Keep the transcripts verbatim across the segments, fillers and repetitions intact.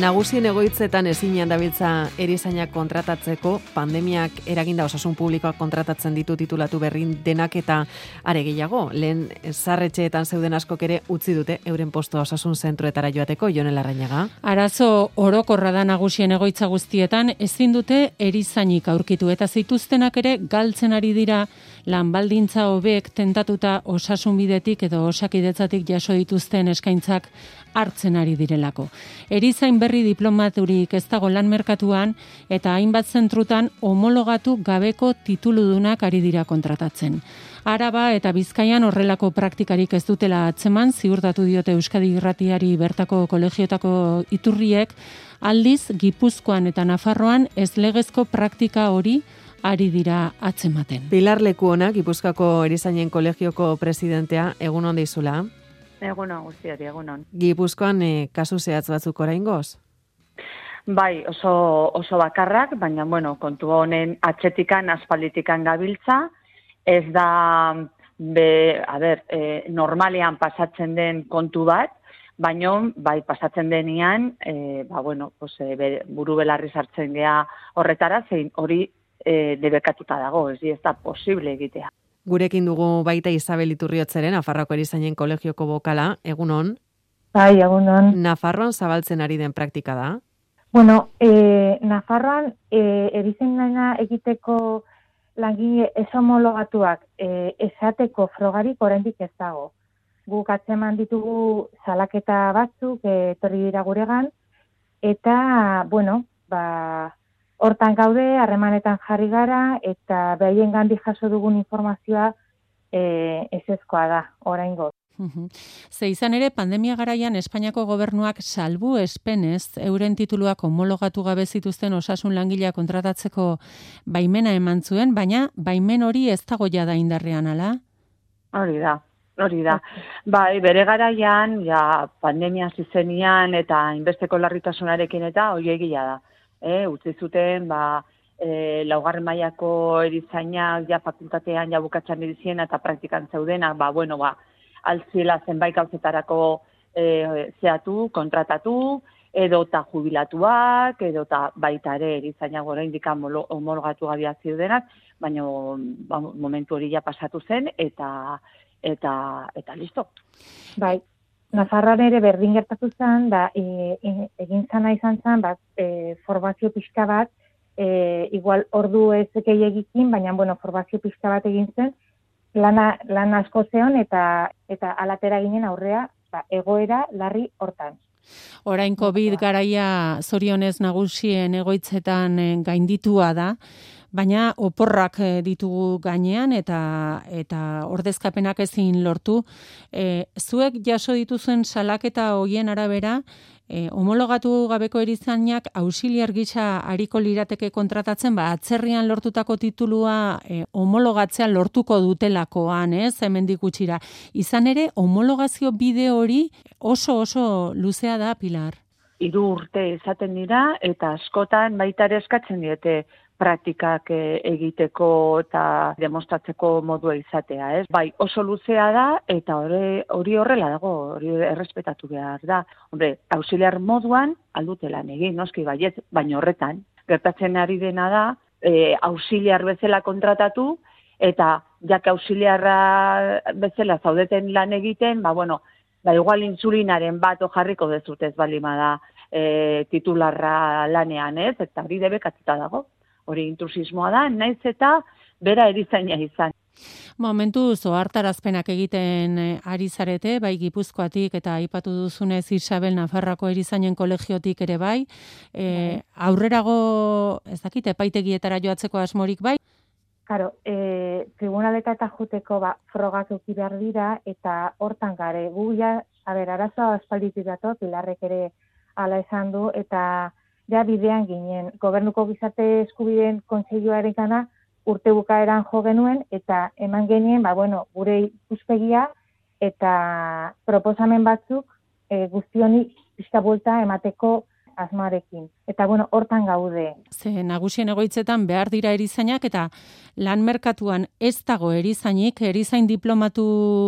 Nagusien egoitzetan ezinean dabiltza erizainak kontratatzeko, pandemiak eraginda osasun publikoak kontratatzen ditu titulatu berrin denak eta are gehiago. Lehen zarretxeetan zeuden askok ere utzi dute euren postoa osasun zentroetara joateko, Jon Larrañaga. Arazo orokorra da Nagusien egoitza guztietan, ezin dute erizainik aurkitu eta zituztenak ere galtzen ari dira lan baldintza hobeek tentatuta osasun bidetik edo osakidetzatik jaso dituzten eskaintzak hartzen ari direlako. Erizain berri diplomaturik ez dago lan merkatuan eta hainbat zentrutan homologatu gabeko tituludunak ari dira kontratatzen. Araba eta Bizkaian horrelako praktikarik ez dutela atzeman, ziurtatu diote Euskadi Irratiari bertako kolegiotako iturriek, aldiz Gipuzkoan eta Nafarroan ez legezko praktika hori ari dira atzematen. Pilar Lekuona, Gipuzkoako Erizainen Kolegioko presidentea, egun on deizula. Egunon guztiari, egunon. Gipuzkoan eh, kasu zehatz batzuk oraingoz? Bai, oso, oso bakarrak, baina bueno, kontu honen atzetikan, aspalditikan gabiltza, ez da, be, a ber, e, normalean pasatzen den kontu bat, baina bai pasatzen denean, e, ba, bueno, pues, e, be, buru belarri sartzen gea horretara, zein hori e, debekatuta dago, ez di ez da posible egitea. Gurekin dugu baita Isabel Iturriotzeren, Nafarroako Erizainen Kolegioko bokala, egunon? Bai, egunon. Nafarroan zabaltzen ari den praktika da? Bueno, e, Nafarroan e, erizaina egiteko langile ez homologatuak e, esateko frogarik oraindik ez dago. Guk atzeman ditugu salaketa batzuk etorri dira guregan, eta, bueno, ba, hortan gaude, harremanetan jarri gara, eta behaien gandi jaso dugun informazioa e, ezezkoa da, oraingoz. Ze izan ere, pandemia garaian Espainiako gobernuak salbu espenez, euren tituluak homologatu gabe zituzten osasun langilea kontratatzeko baimena eman zuen, baina baimen hori ez dago jada indarrean, ala? Hori da, hori da. Bai, bere garaian, ja, pandemia zizenian eta inbesteko larritasunarekin eta hori egia da. E, utzi zuten, ba, e, laugarren mailako erizainak ja fakultatean ja bukatzen erizien eta praktikan zeudenak, ba, bueno, ba, altzila zenbait gauzetarako e, zeatu, kontratatu, edota jubilatuak, edota baita ere erizainak oraindik homologatu gabia zeudenak, baina ba, momentu hori ja pasatu zen, eta, eta, eta listo. Bai. Nafarroan ere berdin gertatu zen, da, e, e, egin zana izan zen, bat, e, formazio pixka bat, e, igual ordu ez gehiagikin, baina, bueno, formazio pixka bat egin zen, lana, lan asko zeon eta eta alatera ginen aurrea, ba, egoera larri hortan. Orain COVID garaia zorionez Nagusien egoitzetan gainditua da, baina oporrak ditugu gainean eta eta ordezkapenak ezin lortu. E, zuek jaso dituzuen salaketa hoien arabera, e, homologatu gabeko erizainak auxiliar gisa ariko lirateke kontratatzen, ba atzerrian lortutako titulua e, homologatzea lortuko dutelakoan, ez, hemendik gutxira. Izan ere, homologazio bide hori oso oso luzea da, Pilar. Hiru urte izaten dira eta askotan baita ere eskatzen diete praktikak egiteko eta demostratzeko modua izatea, ez? Bai, oso luzea da eta hori, hori horrela dago, hori errespetatu behar da. Hombre, auxiliar moduan aldute lan egin, noski baiet, baina horretan gertatzen ari dena da, e, auxiliar bezala kontratatu eta jak auxiliarra bezala zaudeten lan egiten, ba bueno, ba igual insulinaren bat jarriko dezutez balima da e, titularra lanean, ez? Eta hori debekatuta dago. Hori intrusismoa da, naiz eta bera erizaina izan. Momentu zohartarazpenak egiten ari zarete, bai Gipuzkoatik eta aipatu duzunez Isabel Nafarroako Erizainen Kolegiotik ere bai. E, aurrerago, ez dakit, epaitegietara joatzeko asmorik bai? Claro, e, tribunaleta eta juteko ba, frogak euki behar dira eta hortan gare. Gu ja, a ber, arazoa aspalditik dator, Pilarrek ere hala esan du, eta ja bidean ginen. Gobernuko gizarte eskubideen kontseiluaren kana urte bukaeran jo genuen eta eman genien, ba, bueno, gure ikuspegia eta proposamen batzuk e, guztioni pixka buelta emateko asmarekin. Eta, bueno, hortan gaude. Ze nagusien egoitzetan behar dira erizainak eta lan merkatuan ez dago erizainik, erizain diplomatu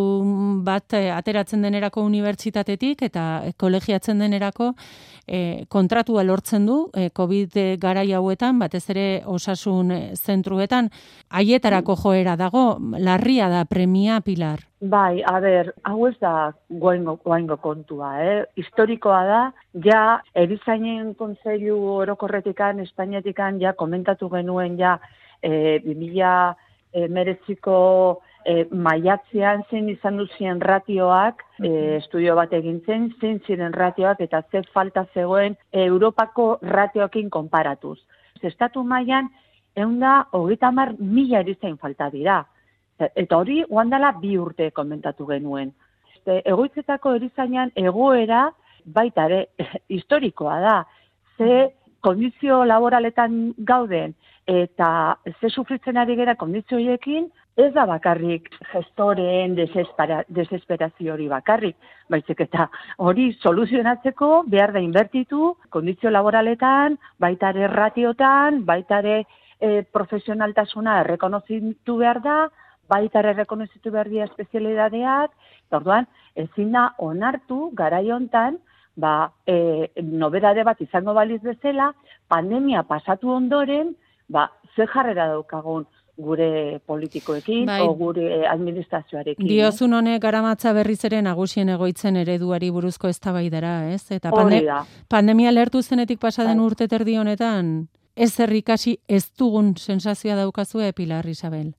bat ateratzen denerako unibertsitatetik eta kolegiatzen denerako e, kontratua lortzen du e, COVID garai hauetan, batez ere osasun zentruetan, haietarako joera dago, larria da premia, Pilar. Bai, a ber, hau ez da goaingo, goaingo kontua, eh? Historikoa da, ja, erizainen kontseilu orokorretikan, Espainiatikan, ja, komentatu genuen, ja, e, bi mila hemeretziko e, maiatzean zein izan duzien ratioak, e, estudio bat egin zen, zein ziren ratioak eta ze falta zegoen e, Europako ratioekin konparatuz. Estatu mailan ehun eta hogeita hamar mila erizain falta dira. Eta hori oandala bi urte komentatu genuen. Egoitzetako erizainan egoera baita ere historikoa da. Ze kondizio laboraletan gauden eta ze sufritzen ari gera kondizio horiekin, ez da bakarrik gestoreen desespera, desesperazio hori bakarrik, baizik eta hori soluzionatzeko behar da inbertitu kondizio laboraletan, baita ere ratiotan, baita ere e, profesionaltasuna errekonozitu behar da, baita ere errekonozitu behar dira espezialidadeak, eta orduan, ezin da onartu garai hontan, ba, e, nobedade bat izango baliz bezala, pandemia pasatu ondoren, ba, ze jarrera daukagun gure politikoekin, bai, o gure administrazioarekin. Diozun honek garamatza berriz ere nagusien egoitzen ereduari buruzko eztabaidara, ez? Eta pande pandemia lertu zenetik pasaden bai. Urte terdi honetan, ez ikasi ez dugun sensazioa daukazue, Pilar, Isabel?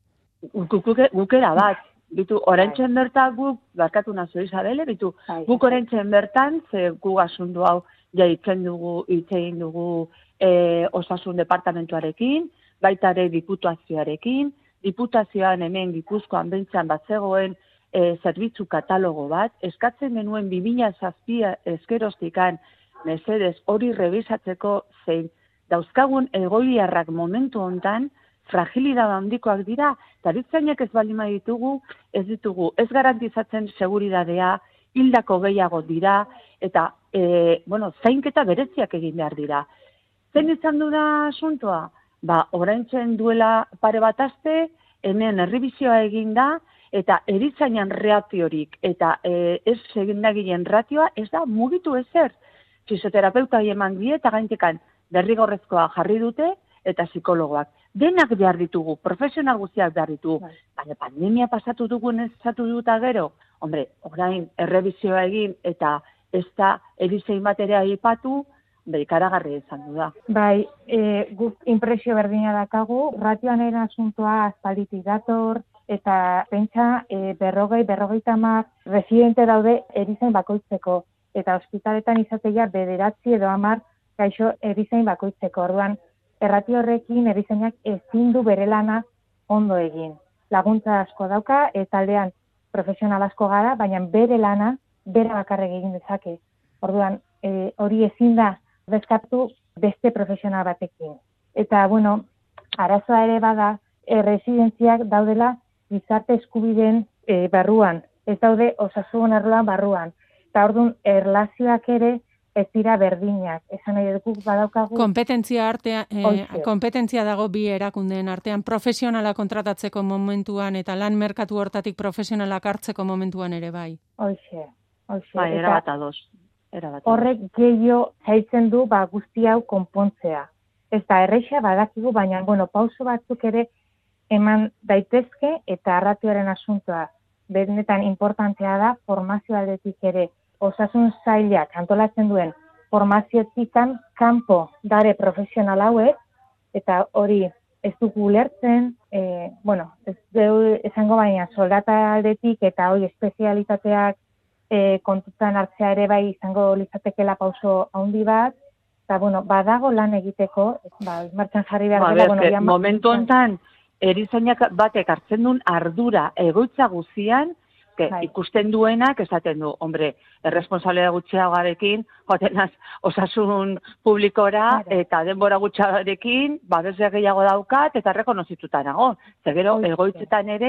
Gukera bat, bitu, oraintzen bertan guk, barkatu nazu Isabele, bitu, guk oraintzen bertan, ze gu asundu hau, ja itzen dugu, itzein dugu e, osasun departamentuarekin, baita ere diputazioarekin, diputazioan hemen Gipuzkoan bentzan bat zegoen e, zerbitzu katalogo bat, eskatzen genuen bi mila zazpi eskerostikan mesedez hori rebisatzeko zein dauzkagun egoiliarrak momentu hontan, fragilidad handikoak dira, eta erizainak ez baldin ditugu, ez ditugu, ez garantizatzen seguridadea, hildako gehiago dira, eta, e, bueno, zainketa bereziak egin behar dira. Zen izan du da asuntoa? Ba, oraintzen duela pare bat aste, hemen errebizioa egin da, eta erizainan ratiorik, eta e, ez egindagileen ratioa, ez da mugitu ezer. Fisioterapeuta eman die, eta gaintekan derrigorrezkoa jarri dute, eta psikologoak. Denak behar ditugu, profesional guztiak behar ditugu. Baina pandemia pasatu dugun ezatu duta gero, hombre, orain errebizioa egin eta ez da erizein bat ere aipatu, ikaragarri izan du da. Bai, e, guk impresio berdina dakagu, ratioan eren asuntoa aspalditik dator, eta pentsa e, berrogei, berrogeita hamar residente daude erizain bakoitzeko, eta ospitaletan izatea bederatzi edo hamar gaixo erizain bakoitzeko, orduan, erratio horrekin erizainak ezin du bere lana ondo egin. Laguntza asko dauka, eta aldean profesional asko gara, baina bere lana bere bakarrik egin dezake. Orduan, e, hori ezin da deskatu beste profesional batekin. Eta, bueno, arazoa ere bada, e, residentziak daudela gizarte eskubideen e, barruan. Ez daude osasun arloan barruan. Eta orduan, erlazioak ere ez dira berdinak, esan nahi dut badaukagu. Kompetentzia artea, eh, kompetentzia dago bi erakundeen artean, profesionala kontratatzeko momentuan eta lan merkatu hortatik profesionalak hartzeko momentuan ere bai. Hoxe, hoxe. Bai, erabat ados. Horrek gehiago zaitzen du ba, guzti hau konpontzea. Ez da erreixa badakigu, baina bueno, pauso batzuk ere eman daitezke eta arratioaren asuntoa. Benetan importantzea da formazio aldetik ere. Osasun sailak antolatzen duen formaziotikan kanpo dare profesional hauek, eta hori ez dugu ulertzen, e, bueno, ez dugu esango baina soldata aldetik eta hori espezialitateak e, kontutan hartzea ere bai izango litzatekela pauso handi bat, eta bueno, badago lan egiteko, ba, martxan jarri behar ba, dela. Bueno, que, momentu hontan, erizainak batek hartzen duen ardura egoitza guzian, que bai. Ikusten duenak esaten du, hombre, erresponsablea gutxiagoarekin, joatenaz osasun publikora claro. Eta denbora gutxiagoarekin, babesea gehiago daukat eta rekonozituta nago. Zegero, egoitzetan ere,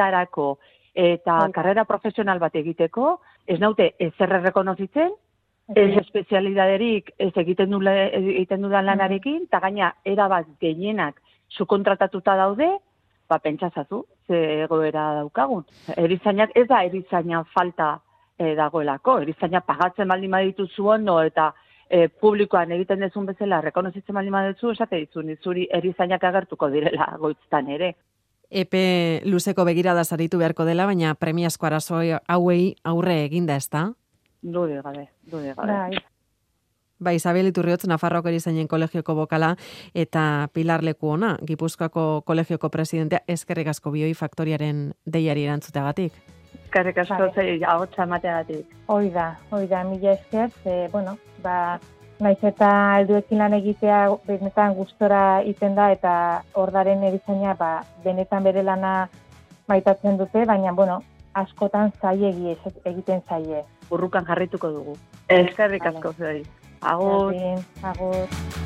opetarako eta Oita. Karrera profesional bat egiteko, ez naute ezer rekonozitzen, Ez espezialidaderik ez egiten du egiten dudan lanarekin, eta gaina erabat gehienak subkontratatuta daude, ba pentsazazu, ze egoera daukagun. Erizainak ez da erizaina falta e, dagoelako, erizaina pagatzen baldin badituzu ondo eta e, publikoan egiten dezun bezala rekonozitzen baldin baduzu, esate dizu, nizuri erizainak agertuko direla goitztan ere. Epe luzeko begirada saritu beharko dela, baina premiazko arazo hauei aurre eginda, ezta? Dude gabe, dude gabe. Ba, Isabel Iturriotz, Nafarroako Erizainen Kolegioko bokala eta Pilar Leku ona, Gipuzkoako Kolegioko presidentea, eskerrik asko Bioi Faktoriaren deiari erantzuteagatik. Eskerrik asko zei ahotsa emateagatik. Hoi da, hoi da, mila esker, ze, bueno, ba, naiz eta helduekin lan egitea benetan gustora iten da eta Ordaren erizaina ba, benetan bere lana maitatzen dute, baina, bueno, askotan zailegi egiten zaie. Burrukan jarrituko dugu. Eskerrik asko zei. Agur. Agur.